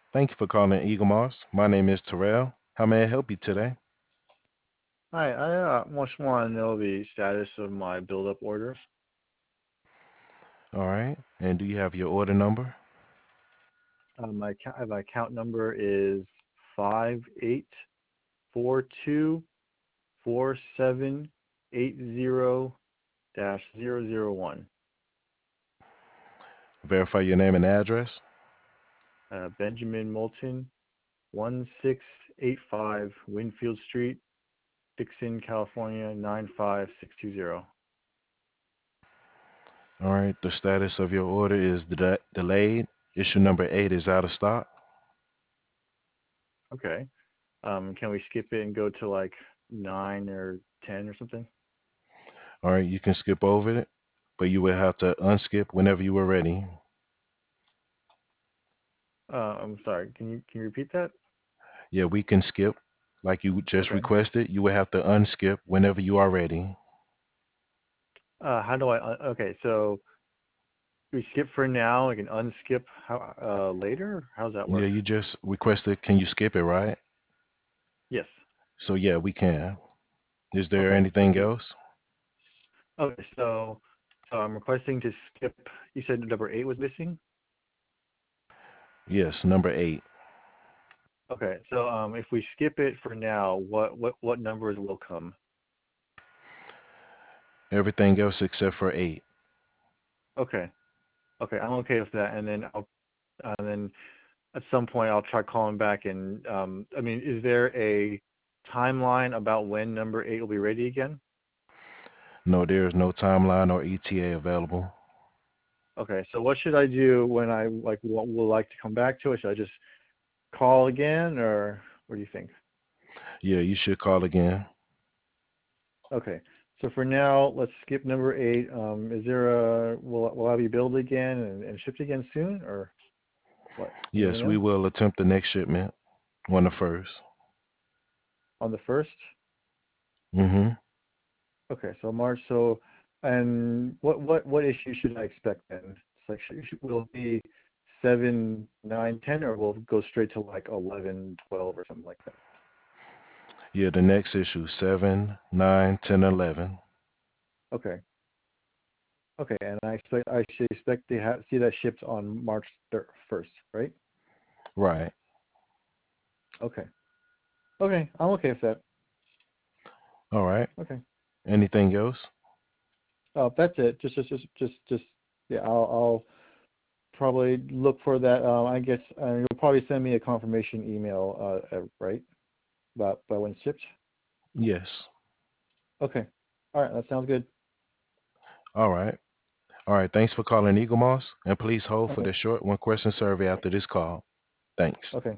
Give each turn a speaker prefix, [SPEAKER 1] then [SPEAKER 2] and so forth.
[SPEAKER 1] Thank you for calling Eagle Moss. My name is Terrell. How may I help you today?
[SPEAKER 2] Hi, I just want to know the status of my build-up order.
[SPEAKER 1] All right. And do you have your order number?
[SPEAKER 2] My account number is 58424780-001.
[SPEAKER 1] Verify your name and address.
[SPEAKER 2] Benjamin Moulton, 1685 Winfield Street, Dixon, California, 95620.
[SPEAKER 1] All right. The status of your order is delayed. Issue number 8 is out of stock.
[SPEAKER 2] Okay. Can we skip it and go to like 9 or 10 or something?
[SPEAKER 1] All right. You can skip over it, but you will have to unskip whenever you are ready.
[SPEAKER 2] I'm sorry. Can you repeat that?
[SPEAKER 1] Yeah, we can skip like you just
[SPEAKER 2] Okay.
[SPEAKER 1] requested. You will have to unskip whenever you are ready.
[SPEAKER 2] How do I? Okay, so we skip for now. We can unskip how later. How does that
[SPEAKER 1] Yeah,
[SPEAKER 2] work?
[SPEAKER 1] you just requested, can you skip it, right?
[SPEAKER 2] Yes.
[SPEAKER 1] So, yeah, we can. Is there
[SPEAKER 2] Okay. So
[SPEAKER 1] anything
[SPEAKER 2] can,
[SPEAKER 1] else?
[SPEAKER 2] okay. So I'm requesting to skip. You said number 8 was missing.
[SPEAKER 1] Yes, number 8.
[SPEAKER 2] Okay. So if we skip it for now, what numbers will come?
[SPEAKER 1] Everything else except for 8.
[SPEAKER 2] Okay. Okay. I'm okay with that. And then at some point I'll try calling back and I mean, is there a timeline about when number 8 will be ready again?
[SPEAKER 1] No, there is no timeline or ETA available.
[SPEAKER 2] Okay, so what should I do when I like will like to come back to it? Should I just call again, or what do you think?
[SPEAKER 1] Yeah, you should call again.
[SPEAKER 2] Okay, so for now, let's skip number 8. Is there a will I be billed again and shipped again soon, or what? Anything
[SPEAKER 1] Yes, we
[SPEAKER 2] know?
[SPEAKER 1] will attempt the next shipment on the first.
[SPEAKER 2] On the first?
[SPEAKER 1] Mm-hmm.
[SPEAKER 2] Okay, so March. So, and what issue should I expect then? It's like will it be 7, 9, 10, or will it go straight to like 11, 12, or something like that?
[SPEAKER 1] Yeah, the next issue, 7, 9, 10, 11.
[SPEAKER 2] Okay. Okay, and I should expect to see that shipped on March 1st, right?
[SPEAKER 1] Right.
[SPEAKER 2] Okay. Okay, I'm okay with that.
[SPEAKER 1] All right.
[SPEAKER 2] Okay.
[SPEAKER 1] Anything else?
[SPEAKER 2] That's it. Just. Yeah, I'll probably look for that. I guess you'll probably send me a confirmation email, right? About when it's shipped.
[SPEAKER 1] Yes.
[SPEAKER 2] Okay. All right, that sounds good.
[SPEAKER 1] All right. All right. Thanks for calling Eagle Moss, and please hold for
[SPEAKER 2] Okay.
[SPEAKER 1] the short one question survey after this call. Thanks.
[SPEAKER 2] Okay.